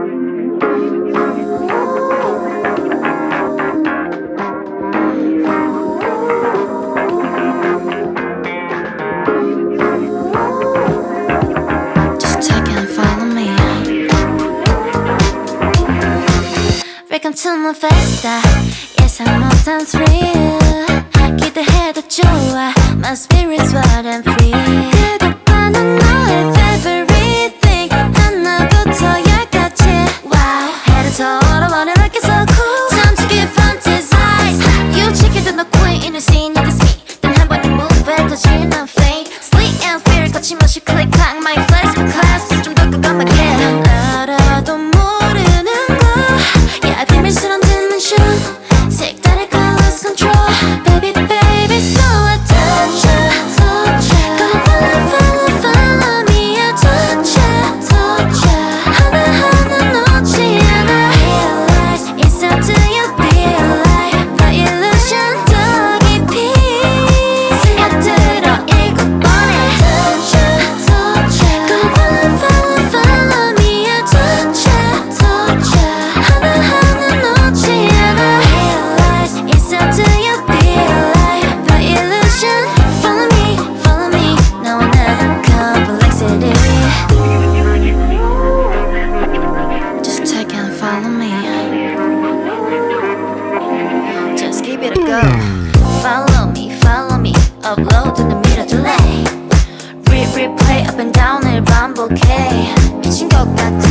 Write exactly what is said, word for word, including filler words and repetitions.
Welcome to my festa. 예상 못한 thrill. 기대해도 좋아. My spirit's wild and free. 대답하는 너의 favorite thing. 하나부터 열까지. Wow. 해를 털어버려 like it's so cool. Time to get fantasize. You check it, the queen in the scene. You can see. then 한 번에 move it. touching on fake. Sweet and fear. 거침없이 click clack. My flex for class. 좀 더 깜깜하게. 알아도 모르는 거. Yeah, 비밀스런 dimension. 색다른 colors control. Baby, baby, so I touch ya, touch ya. Gonna follow, follow, follow me. I touch ya, touch ya. 하나하나 놓지 않아. Realize it's up to you, realize. The illusion 더 깊이 스며들어 일곱 번에. Touch ya, touch ya. Gonna follow, follow, follow me. I touch ya, touch ya. 하나하나 놓지 않아. Realize it's up to you, realize. The illusion. Follow me, follow me. 나와 나는 complexity. Just take and follow me. Just give it a go. Follow me, follow me. Upload to the middle delay. Re replay up and down을 반복해. 미친 것 같아.